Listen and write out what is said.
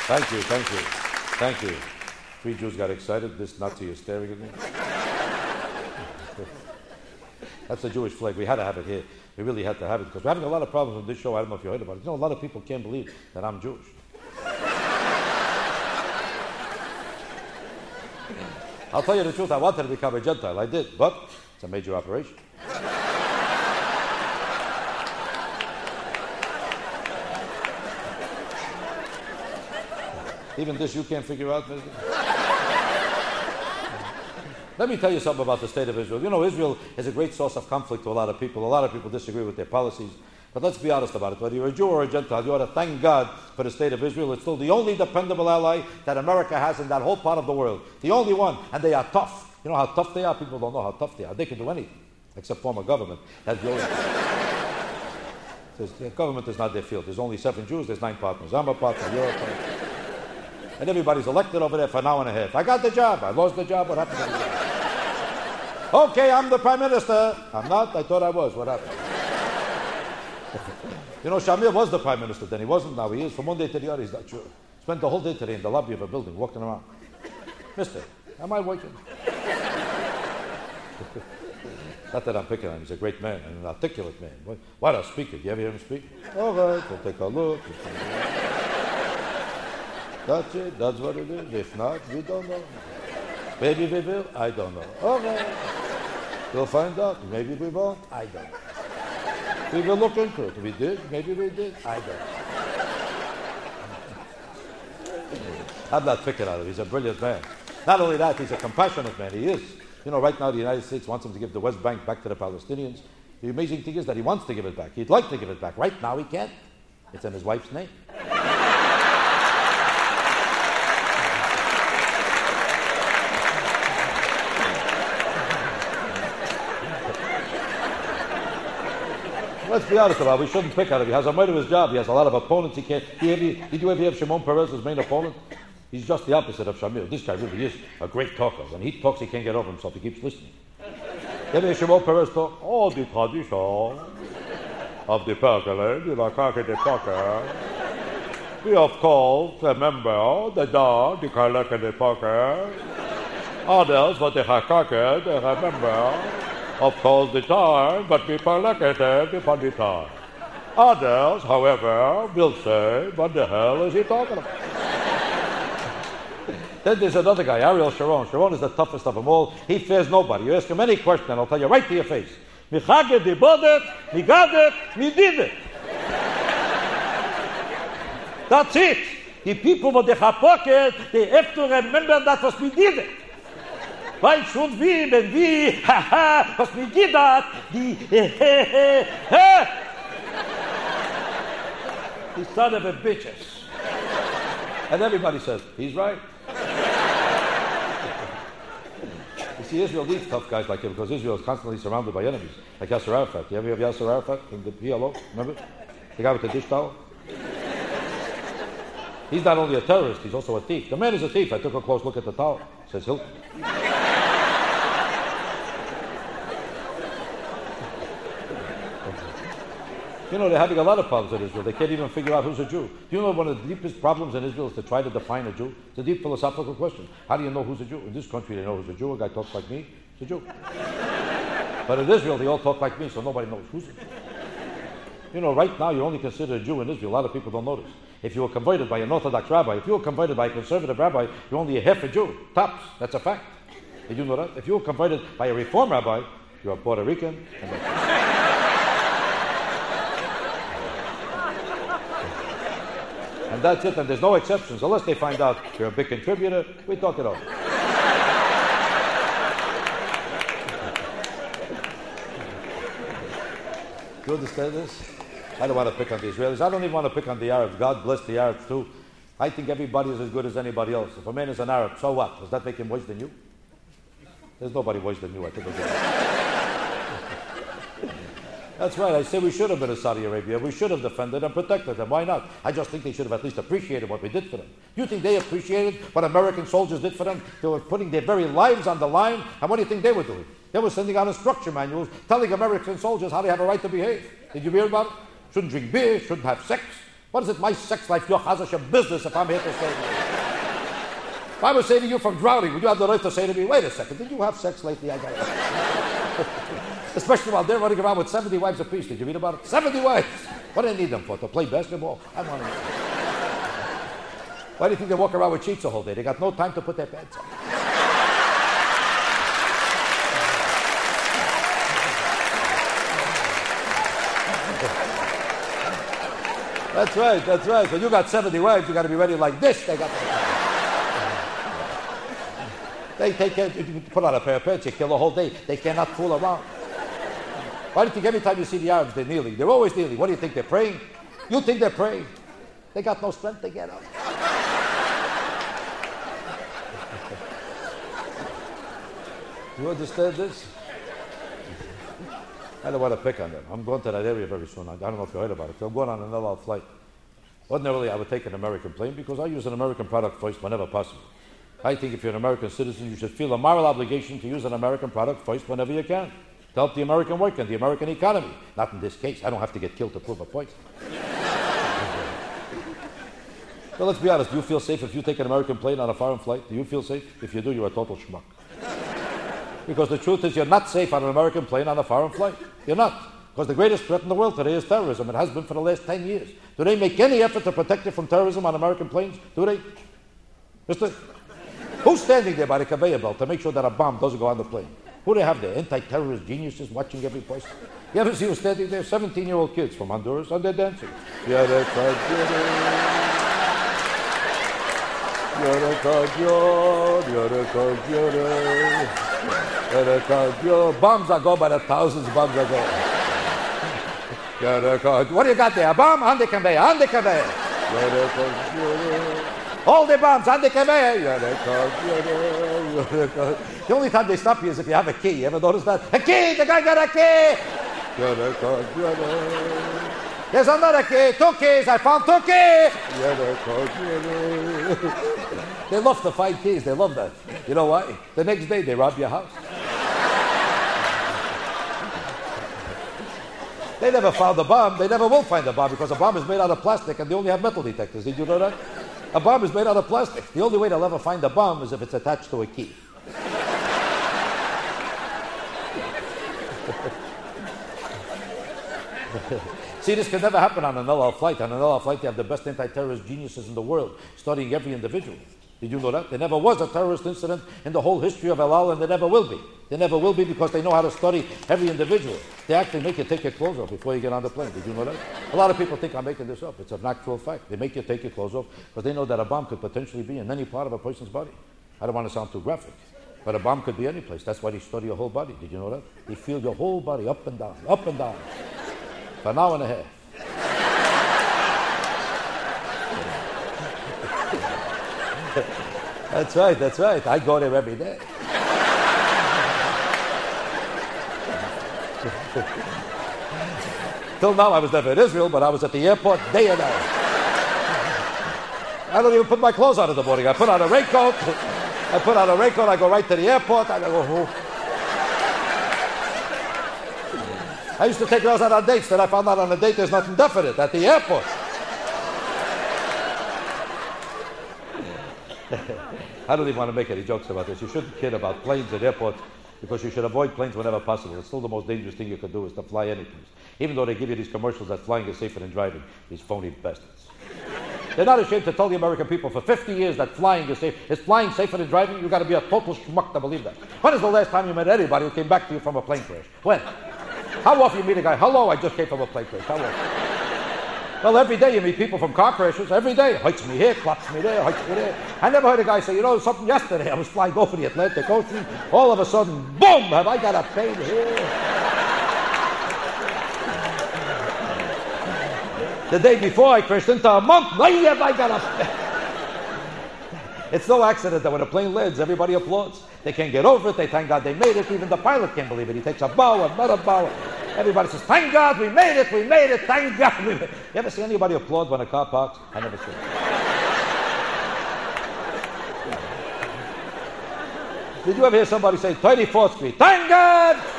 Thank you, thank you, thank you. Three Jews got excited. This Nazi is staring at me. That's the Jewish flag. We had to have it here. We really had to have it because we're having a lot of problems with this show. I don't know if you heard about it. You know, a lot of people can't believe that I'm Jewish. I'll tell you the truth. I wanted to become a Gentile. I did, but it's a major operation. Even this you can't figure out, Mr. Let me tell you something about the state of Israel. You know, Israel is a great source of conflict to a lot of people. A lot of people disagree with their policies. But let's be honest about it. Whether you're a Jew or a Gentile, you ought to thank God for the state of Israel. It's still the only dependable ally that America has in that whole part of the world. The only one. And they are tough. You know how tough they are? People don't know how tough they are. They can do anything except form a government. That's the only thing. The government is not their field. There's only 7 Jews. There's 9 partners. I'm a partner. You're a partner. And everybody's elected over there for an hour and a half. I got the job. I lost the job. What happened to the job? Okay, I'm the prime minister. I'm not. I thought I was. What happened? You know, Shamir was the prime minister then. He wasn't. Now he is. From one day to the other, he's not sure. Spent the whole day today in the lobby of a building, walking around. Mister, am I working? Not that I'm picking on him. He's a great man and an articulate man. What a speaker. You ever hear him speak? All right, we'll take a look. That's it. That's what it is. If not, we don't know. Maybe we will. I don't know. All right. We'll find out. Maybe we won't. I don't know. We will look into it. We did. Maybe we did. I don't know. I'm not picking on him. He's a brilliant man. Not only that, he's a compassionate man. He is. You know, right now the United States wants him to give the West Bank back to the Palestinians. The amazing thing is that he wants to give it back. He'd like to give it back. Right now he can't. It's in his wife's name. Let's be honest about it. We shouldn't pick on him. He has a murderous job. He has a lot of opponents. He can't. Did you ever have Shimon Peres as main opponent? He's just the opposite of Shamir. This guy really is a great talker. When he talks, he can't get over himself. He keeps listening. Ever hear Shimon Peres talk? Oh, the tradition of the Pergola, the Makaka de Poker. We, of course, remember the dog, the Kalaka de Poker. Others, but the Hakaka, they remember. Of course, the time, but we collected upon the time. Others, however, will say, what the hell is he talking about? Then there's another guy, Ariel Sharon. Sharon is the toughest of them all. He fears nobody. You ask him any question, and I'll tell you right to your face. Mi chaged, mi bodet, mi gadet, mi did it. That's it. The people with the pocket, they have to remember that was we did it. Weil schon wie, wenn wie, haha, was mir gedacht, die, the son of a bitches. And everybody says, he's right. You see, Israel needs tough guys like him because Israel is constantly surrounded by enemies, like Yasser Arafat. You ever hear of Yasser Arafat in the PLO? Remember? The guy with the dish towel? He's not only a terrorist, he's also a thief. The man is a thief. I took a close look at the towel. It says Hilton. You know, they're having a lot of problems in Israel. They can't even figure out who's a Jew. Do you know one of the deepest problems in Israel is to try to define a Jew? It's a deep philosophical question. How do you know who's a Jew? In this country, they know who's a Jew. A guy talks like me, he's a Jew. But in Israel, they all talk like me, so nobody knows who's a Jew. You know, right now, you're only considered a Jew in Israel. A lot of people don't notice. If you were converted by an Orthodox rabbi, if you were converted by a conservative rabbi, you're only a half a Jew. Tops. That's a fact. Did you know that? If you were converted by a Reform rabbi, you're a Puerto Rican. And that's it, and there's no exceptions. Unless they find out you're a big contributor, we talk it over. You understand this? I don't want to pick on the Israelis. I don't even want to pick on the Arabs. God bless the Arabs too. I think everybody is as good as anybody else. If a man is an Arab, so what? Does that make him worse than you? There's nobody worse than you, I think. That's right. I say we should have been in Saudi Arabia. We should have defended and protected them. Why not? I just think they should have at least appreciated what we did for them. You think they appreciated what American soldiers did for them? They were putting their very lives on the line. And what do you think they were doing? They were sending out instruction manuals telling American soldiers how they have a right to behave. Did you hear about it? Shouldn't drink beer, shouldn't have sex, What is it, my sex life, your chazash, your business, if I'm here to save you? If I was saving you from drowning, would you have the right to say to me, wait a second, did you have sex lately? I got it. Especially while they're running around with 70 wives apiece. Did you read about it? 70 wives. What do they need them for? To play basketball? I want to know. Why do you think they walk around with sheets the whole day? They got no time to put their pants on. That's right. When you got 70 wives, you got to be ready like this. They got They can't, you put on a pair of pants, you kill the whole day. They cannot fool around. Why do you think every time you see the Arabs, they're kneeling? They're always kneeling. What do you think, they're praying? You think they're praying? They got no strength to get up. You understand this? I don't want to pick on them. I'm going to that area very soon. I don't know if you heard about it. So I'm going on an El Al flight. Ordinarily, I would take an American plane because I use an American product first whenever possible. I think if you're an American citizen, you should feel a moral obligation to use an American product first whenever you can, to help the American worker and the American economy. Not in this case. I don't have to get killed to prove a point. So let's be honest. Do you feel safe if you take an American plane on a foreign flight? Do you feel safe? If you do, you're a total schmuck. Because the truth is you're not safe on an American plane on a foreign flight. You're not. Because the greatest threat in the world today is terrorism. It has been for the last 10 years. Do they make any effort to protect you from terrorism on American planes? Do they? Mister? Who's standing there by the conveyor belt to make sure that a bomb doesn't go on the plane? Who do they have there? Anti-terrorist geniuses watching every place? You ever see who's standing there? 17-year-old kids from Honduras, and they're dancing. Bombs are go by the thousands, bombs are go. What do you got there? A bomb? On the conveyor, on the conveyor. All the bombs on the conveyor. The only time they stop you is if you have a key. You ever notice that? A key! The guy got a key! There's another key. 2 keys. I found 2 keys. They love to find keys. They love that. You know why? The next day they rob your house. They never found a bomb. They never will find a bomb because a bomb is made out of plastic and they only have metal detectors. Did you know that? A bomb is made out of plastic. The only way they'll ever find a bomb is if it's attached to a key. See, this can never happen on an El Al flight. On an El Al flight, they have the best anti-terrorist geniuses in the world studying every individual. Did you know that? There never was a terrorist incident in the whole history of El Al, and there never will be. There never will be because they know how to study every individual. They actually make you take your clothes off before you get on the plane. Did you know that? A lot of people think I'm making this up. It's an actual fact. They make you take your clothes off because they know that a bomb could potentially be in any part of a person's body. I don't want to sound too graphic, but a bomb could be any place. That's why they study your whole body. Did you know that? They feel your whole body up and down, for an hour and a half. That's right. I go there every day. Till now I was never in Israel, but I was at the airport day and night. I don't even put my clothes on in the morning. I put on a raincoat. I go right to the airport. I go home. I used to take girls out on dates. Then I found out on a date there's nothing definite at the airport. I don't even want to make any jokes about this. You shouldn't kid about planes at airports because you should avoid planes whenever possible. It's still the most dangerous thing you could do is to fly any place. Even though they give you these commercials that flying is safer than driving, these phony bastards. They're not ashamed to tell the American people for 50 years that flying is safe. Is flying safer than driving? You've got to be a total schmuck to believe that. When is the last time you met anybody who came back to you from a plane crash? When? How often you meet a guy? Hello, I just came from a plane crash. How often? Well, every day you meet people from car crashes. Every day. Hikes me here, claps me there, hikes me there. I never heard a guy say, you know, something yesterday. I was flying over the Atlantic Ocean. All of a sudden, boom, have I got a pain here. The day before I crashed into a monk. Why have I got a pain? It's no accident that when a plane lands, everybody applauds. They can't get over it. They thank God they made it. Even the pilot can't believe it. He takes a bow, another bow. Everybody says, thank God we made it, thank God we made it. You ever see anybody applaud when a car parks? I never see it. Did you ever hear somebody say, 34th Street, thank God?